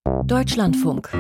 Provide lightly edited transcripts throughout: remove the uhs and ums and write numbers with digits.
Deutschlandfunk.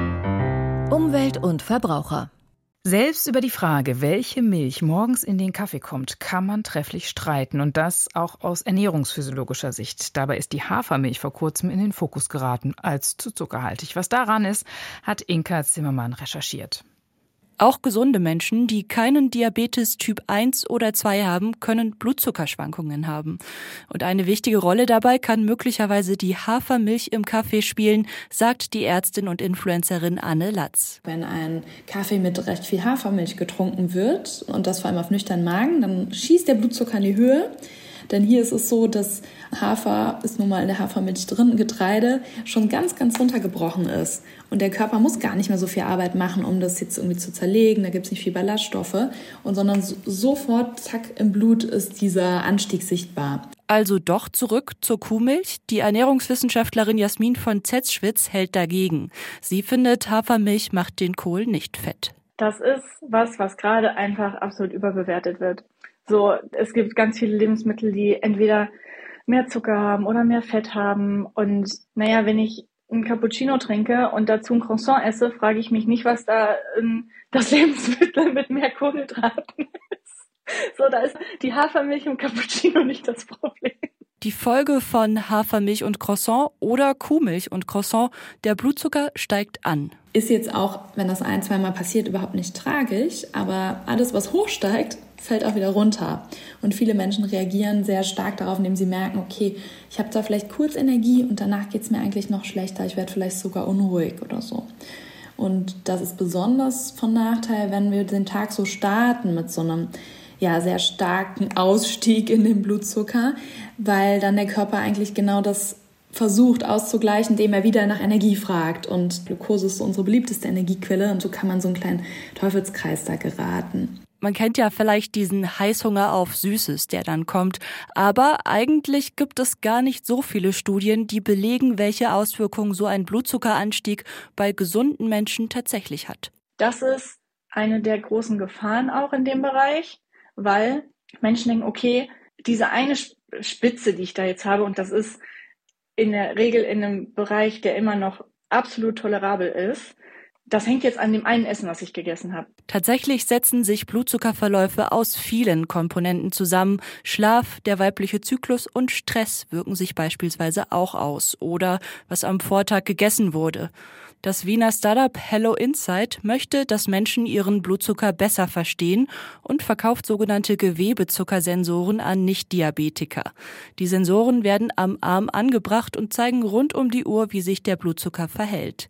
Umwelt und Verbraucher. Selbst über die Frage, welche Milch morgens in den Kaffee kommt, kann man trefflich streiten. Und das auch aus ernährungsphysiologischer Sicht. Dabei ist die Hafermilch vor kurzem in den Fokus geraten als zu zuckerhaltig. Was daran ist, hat Inka Zimmermann recherchiert. Auch gesunde Menschen, die keinen Diabetes Typ 1 oder 2 haben, können Blutzuckerschwankungen haben. Und eine wichtige Rolle dabei kann möglicherweise die Hafermilch im Kaffee spielen, sagt die Ärztin und Influencerin Anne Latz. Wenn ein Kaffee mit recht viel Hafermilch getrunken wird und das vor allem auf nüchternen Magen, dann schießt der Blutzucker in die Höhe. Denn hier ist es so, dass Hafer, ist nun mal in der Hafermilch drin, Getreide, schon ganz, ganz runtergebrochen ist. Und der Körper muss gar nicht mehr so viel Arbeit machen, um das jetzt irgendwie zu zerlegen. Da gibt es nicht viel Ballaststoffe. Sondern sofort, zack, im Blut ist dieser Anstieg sichtbar. Also doch zurück zur Kuhmilch. Die Ernährungswissenschaftlerin Jasmin von Zetzschwitz hält dagegen. Sie findet, Hafermilch macht den Kohl nicht fett. Das ist was gerade einfach absolut überbewertet wird. So, es gibt ganz viele Lebensmittel, die entweder mehr Zucker haben oder mehr Fett haben. Und wenn ich einen Cappuccino trinke und dazu ein Croissant esse, frage ich mich nicht, was da das Lebensmittel mit mehr Kohlenhydraten ist. So, da ist die Hafermilch im Cappuccino nicht das Problem. Die Folge von Hafermilch und Croissant oder Kuhmilch und Croissant, der Blutzucker steigt an. Ist jetzt auch, wenn das 1-2 Mal passiert, überhaupt nicht tragisch, aber alles, was hochsteigt, fällt auch wieder runter. Und viele Menschen reagieren sehr stark darauf, indem sie merken, okay, ich habe da vielleicht kurz Energie und danach geht es mir eigentlich noch schlechter, ich werde vielleicht sogar unruhig oder so. Und das ist besonders von Nachteil, wenn wir den Tag so starten mit so einem sehr starken Ausstieg in den Blutzucker, weil dann der Körper eigentlich genau das versucht auszugleichen, indem er wieder nach Energie fragt. Und Glucose ist so unsere beliebteste Energiequelle und so kann man so einen kleinen Teufelskreis da geraten. Man kennt ja vielleicht diesen Heißhunger auf Süßes, der dann kommt. Aber eigentlich gibt es gar nicht so viele Studien, die belegen, welche Auswirkungen so ein Blutzuckeranstieg bei gesunden Menschen tatsächlich hat. Das ist eine der großen Gefahren auch in dem Bereich, weil Menschen denken, okay, diese eine Spitze, die ich da jetzt habe, und das ist in der Regel in einem Bereich, der immer noch absolut tolerabel ist, das hängt jetzt an dem einen Essen, was ich gegessen habe. Tatsächlich setzen sich Blutzuckerverläufe aus vielen Komponenten zusammen. Schlaf, der weibliche Zyklus und Stress wirken sich beispielsweise auch aus. Oder was am Vortag gegessen wurde. Das Wiener Startup Hello Insight möchte, dass Menschen ihren Blutzucker besser verstehen und verkauft sogenannte Gewebezuckersensoren an Nicht-Diabetiker. Die Sensoren werden am Arm angebracht und zeigen rund um die Uhr, wie sich der Blutzucker verhält.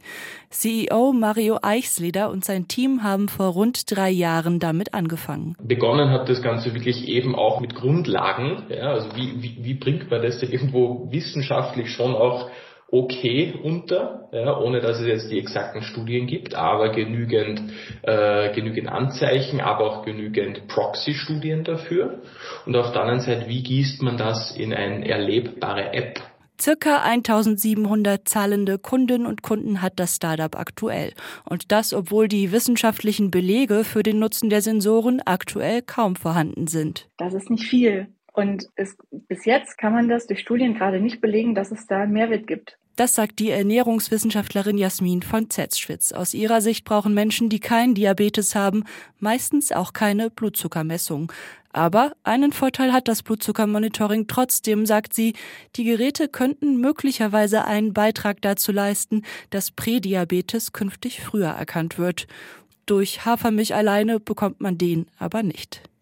CEO Mario Eichsleder und sein Team haben vor rund 3 Jahren damit angefangen. Begonnen hat das Ganze wirklich eben auch mit Grundlagen. Ja, also wie bringt man das irgendwo wissenschaftlich schon auch okay unter, ohne dass es jetzt die exakten Studien gibt, aber genügend Anzeichen, aber auch genügend Proxy-Studien dafür. Und auf der anderen Seite, wie gießt man das in eine erlebbare App? Circa 1700 zahlende Kundinnen und Kunden hat das Startup aktuell. Und das, obwohl die wissenschaftlichen Belege für den Nutzen der Sensoren aktuell kaum vorhanden sind. Das ist nicht viel. Und bis jetzt kann man das durch Studien gerade nicht belegen, dass es da einen Mehrwert gibt. Das sagt die Ernährungswissenschaftlerin Jasmin von Zetzschwitz. Aus ihrer Sicht brauchen Menschen, die keinen Diabetes haben, meistens auch keine Blutzuckermessung. Aber einen Vorteil hat das Blutzuckermonitoring trotzdem, sagt sie. Die Geräte könnten möglicherweise einen Beitrag dazu leisten, dass Prädiabetes künftig früher erkannt wird. Durch Hafermilch alleine bekommt man den aber nicht.